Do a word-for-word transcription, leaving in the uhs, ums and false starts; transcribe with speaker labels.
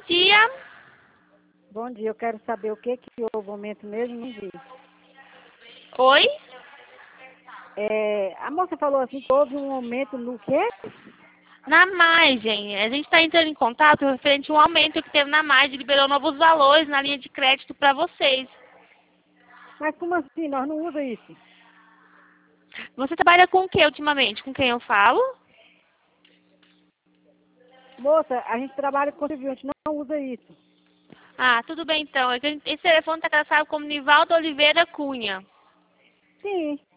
Speaker 1: dia.
Speaker 2: Bom dia, eu quero saber o que que houve aumento mesmo, não vi.
Speaker 1: Oi?
Speaker 2: É, a moça falou assim que houve um aumento no quê?
Speaker 1: Na margem. A gente está entrando em contato referente a um aumento que teve na margem, liberou novos valores na linha de crédito para vocês.
Speaker 2: Mas como assim? Nós não usa isso.
Speaker 1: Você trabalha com o que ultimamente? Com quem eu falo?
Speaker 2: Moça, a gente trabalha com civil, a gente não usa isso.
Speaker 1: Ah, tudo bem então. É que Esse telefone está cadastrado como Nivaldo Oliveira Cunha.
Speaker 2: Sim.